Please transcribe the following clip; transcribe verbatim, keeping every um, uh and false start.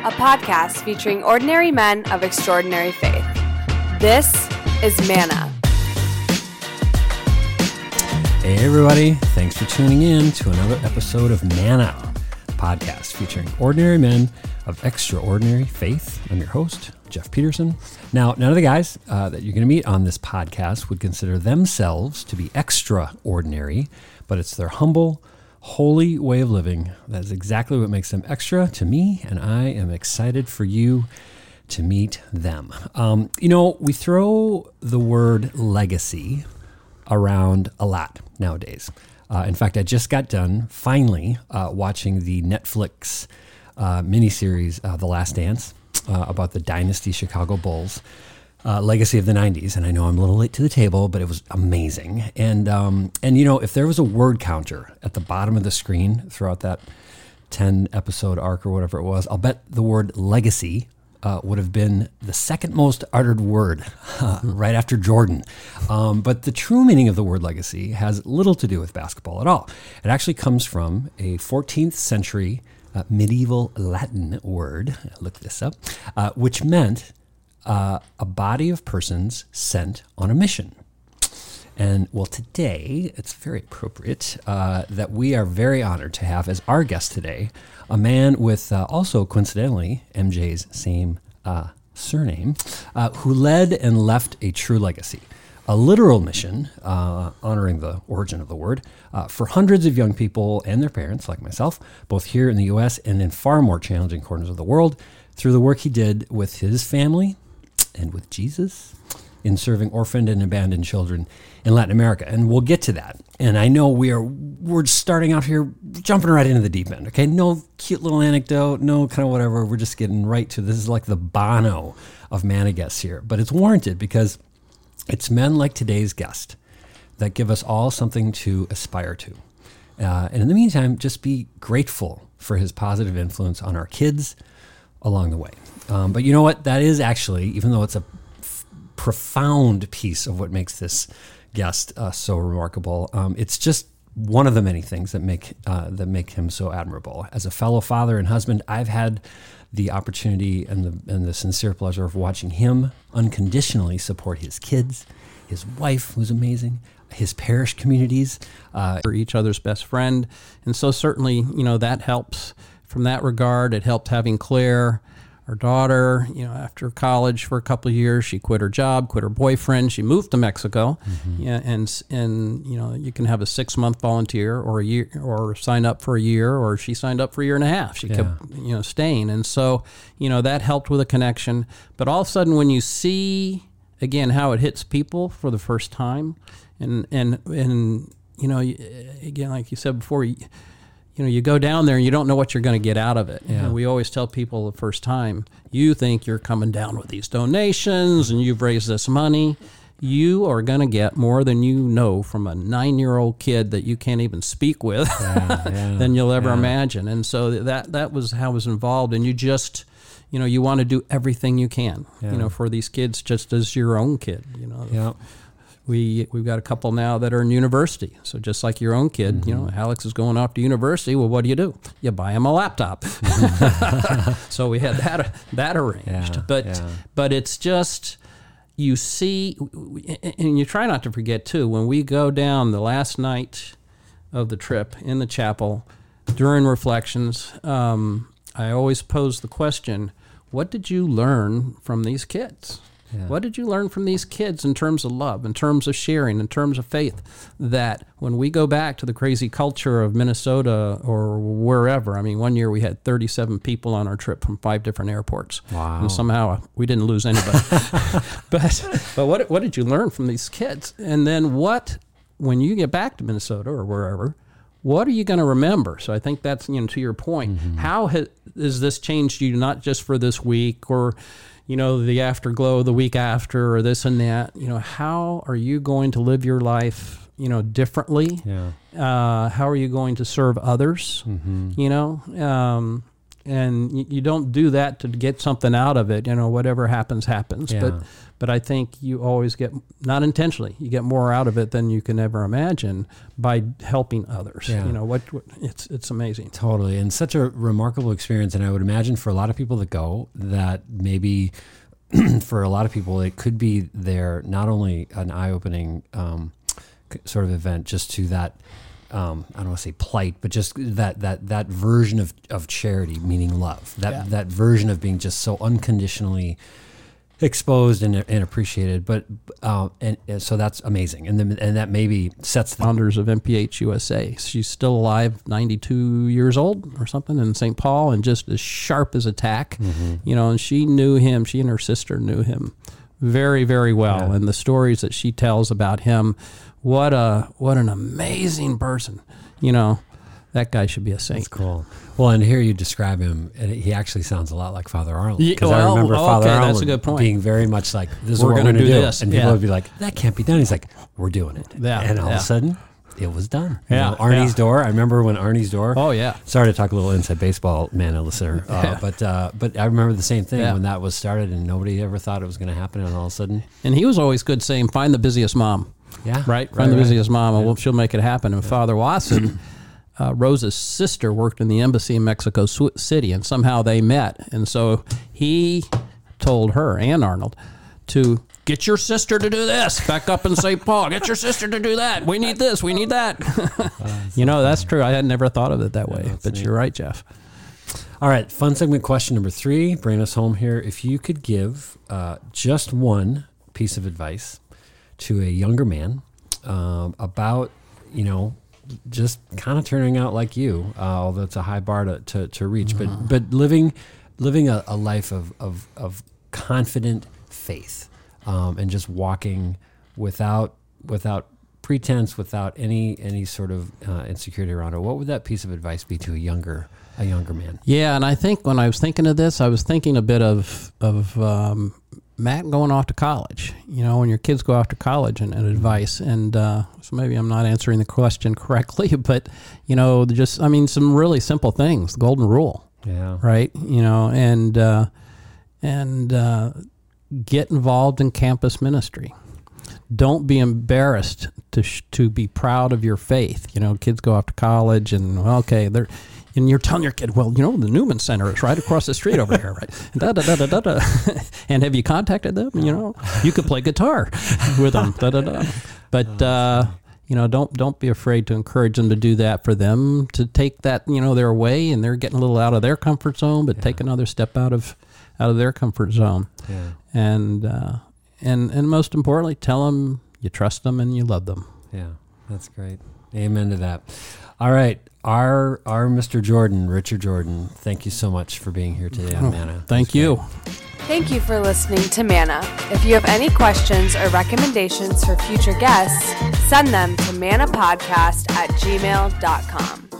a podcast featuring ordinary men of extraordinary faith. This is Manna. Hey everybody, thanks for tuning in to another episode of Manna, a podcast featuring ordinary men of extraordinary faith. I'm your host, Jeff Peterson. Now, none of the guys uh, that you're going to meet on this podcast would consider themselves to be extraordinary, but it's their humble, holy way of living. That is exactly what makes them extra to me, and I am excited for you to meet them. Um, you know, we throw the word legacy around a lot nowadays. Uh, in fact, I just got done finally uh, watching the Netflix uh, miniseries, uh, The Last Dance, uh, about the Dynasty Chicago Bulls. Uh, legacy of the nineties, and I know I'm a little late to the table, but it was amazing. And um, and you know, if there was a word counter at the bottom of the screen throughout that ten episode arc or whatever it was, I'll bet the word legacy uh, would have been the second most uttered word, uh, right after Jordan. Um, but the true meaning of the word legacy has little to do with basketball at all. It actually comes from a fourteenth century uh, medieval Latin word. I looked this up, uh, which meant Uh, a body of persons sent on a mission. And well, today, it's very appropriate uh, that we are very honored to have as our guest today a man with uh, also coincidentally M J's same uh, surname, uh, who led and left a true legacy, a literal mission, uh, honoring the origin of the word, uh, for hundreds of young people and their parents, like myself, both here in the U S and in far more challenging corners of the world, through the work he did with his family and with Jesus in serving orphaned and abandoned children in Latin America. And we'll get to that. And I know we are, we're starting out here, jumping right into the deep end, okay? No cute little anecdote, no kind of whatever. We're just getting right to, this is like the Bono of Manna guests here. But it's warranted because it's men like today's guest that give us all something to aspire to. Uh, and in the meantime, just be grateful for his positive influence on our kids along the way. Um, but you know what? That is actually, even though it's a f- profound piece of what makes this guest uh, so remarkable, um, it's just one of the many things that make uh, that make him so admirable. As a fellow father and husband, I've had the opportunity and the and the sincere pleasure of watching him unconditionally support his kids, his wife, who's amazing, his parish communities. Uh, for each other's best friend. And so certainly, you know, that helps from that regard. It helped having Claire, our daughter, you know, after college for a couple of years, she quit her job, quit her boyfriend. She moved to Mexico. Mm-hmm. Yeah, and, and, you know, you can have a six month volunteer or a year, or sign up for a year, or she signed up for a year and a half. She yeah. kept, you know, staying. And so, you know, that helped with a connection. But all of a sudden, when you see, again, how it hits people for the first time, and, and, and, you know, again, like you said before, you, you know, you go down there and you don't know what you're going to get out of it. Yeah. You know, we always tell people the first time, you think you're coming down with these donations and you've raised this money. You are going to get more than you know from a nine-year-old kid that you can't even speak with yeah, yeah, than you'll ever yeah. imagine. And so that that was how I was involved. And you just, you know, you want to do everything you can, yeah. you know, for these kids just as your own kid, you know. Yeah. We, we've got a couple now that are in university. So just like your own kid, mm-hmm. you know, Alex is going off to university. Well, what do you do? You buy him a laptop. So we had that that arranged. Yeah, but yeah. but it's just, you see, and you try not to forget, too, when we go down the last night of the trip in the chapel, during reflections, um, I always pose the question, what did you learn from these kids? Yeah. What did you learn from these kids in terms of love, in terms of sharing, in terms of faith, that when we go back to the crazy culture of Minnesota or wherever, I mean, one year we had thirty-seven people on our trip from five different airports. Wow. And somehow we didn't lose anybody. but but what what did you learn from these kids? And then what, when you get back to Minnesota or wherever, what are you going to remember? So I think that's, you know, to your point, mm-hmm. how has, has this changed you, not just for this week or, you know, the afterglow the week after or this and that? You know, how are you going to live your life, you know, differently? Yeah. Uh, how are you going to serve others? Mm-hmm. You know, um, and you, you don't do that to get something out of it. You know, whatever happens, happens. Yeah. But but I think you always get, not intentionally, you get more out of it than you can ever imagine by helping others. Yeah. You know, what, what it's it's amazing. Totally. And such a remarkable experience. And I would imagine for a lot of people that go, that maybe for a lot of people, it could be their, not only an eye-opening um, sort of event just to that, um, I don't want to say plight, but just that that that version of, of charity, meaning love, that Yeah. that version of being just so unconditionally exposed and, and appreciated. But uh, and, and so that's amazing, and then and that maybe sets the Founders of M P H U S A. She's still alive, ninety-two years old or something, in Saint Paul, and just as sharp as a tack. Mm-hmm. You know, and she knew him. She and her sister knew him very, very well. Yeah. And the stories that she tells about him, what a what an amazing person. You know, that guy should be a saint. That's cool. Well, and here you describe him, and he actually sounds a lot like Father Arnold. Ye- Because well, I remember okay, Father that's a Arnold good point. being very much like, "This is We're what we're gonna going to do do," this. and people Yeah. would be like, "That can't be done." He's like, "We're doing it," Yeah, and all yeah. of a sudden, it was done. You Yeah, know, Arnie's yeah. Door. I remember when Arnie's Door. Oh, yeah. Sorry to talk a little inside baseball, man, listener, uh, Yeah. but uh, but I remember the same thing Yeah. when that was started, and nobody ever thought it was going to happen, and all of a sudden, And he was always good saying, find the busiest mom. yeah, Right? Find the right. busiest mom, and we'll she'll make it happen. And Father Watson, uh, Rosa's sister, worked in the embassy in Mexico Sw- City, and somehow they met. And so he told her, and Arnold, to get your sister to do this back up in Saint Paul. Get your sister to do that. We need this. We need that. You know, that's true. I had never thought of it that way. But you're right, Jeff. All right, fun segment question number three. Bring us home here. If you could give uh, just one piece of advice to a younger man um, about, you know, just kind of turning out like you, uh, although it's a high bar to, to, to reach, but but living living a, a life of, of, of confident faith um, and just walking without without pretense, without any any sort of uh, insecurity around it. What would that piece of advice be to a younger a younger man? Yeah, and I think when I was thinking of this, I was thinking a bit of of um, Matt going off to college. You know, when your kids go off to college, and, and advice. And uh, so maybe I'm not answering the question correctly, but you know, just I mean, some really simple things. The golden rule, Yeah. right? You know, and uh, and uh, get involved in campus ministry. Don't be embarrassed to sh- to be proud of your faith. You know, kids go off to college, and well, okay, they're. And you're telling your kid, well, you know, the Newman Center is right across the street over here, right? Da, da, da, da, da, da. And have you contacted them? You know, you could play guitar with them. Da, da, da. But, uh, you know, don't don't be afraid to encourage them to do that, for them to take that, you know, their way, and they're getting a little out of their comfort zone, but take another step out of out of their comfort zone. Yeah. And, uh, and, and most importantly, tell them you trust them and you love them. Yeah, that's great. Amen to that. All right. Our our Mister Jordan, Richard Jordan, thank you so much for being here today on Manna. Thank That's you. great. Thank you for listening to Manna. If you have any questions or recommendations for future guests, send them to manapodcast at gmail dot com.